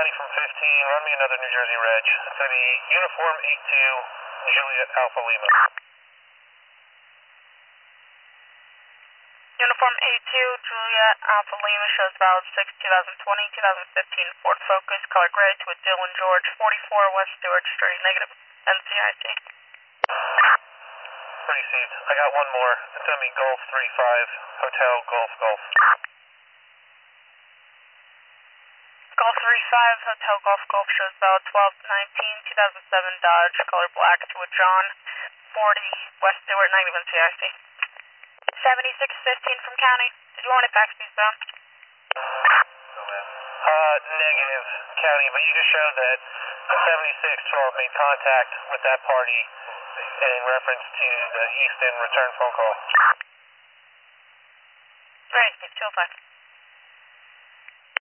County from 15, run me another New Jersey reg. It's going to be Uniform 82, Juliet Alpha Lima. Uniform 82, Juliet Alpha Lima, shows valid 6/2020, 2015 Ford Focus, color gray, to a Dylan George, 44 West Stewart Street, negative NCIC. Received. I got one more. It's going to be Golf 35, Hotel Golf Golf. Golf 35, Hotel Golf Golf, shows valid 12/19, 2007 Dodge, color black, to a John, 40 West Stewart, negative NCIC. 7615 from County. Did you want it fax eastbound? Negative, County, but you just showed that the 7612 made contact with that party in reference to the Houston return phone call. Great, 205.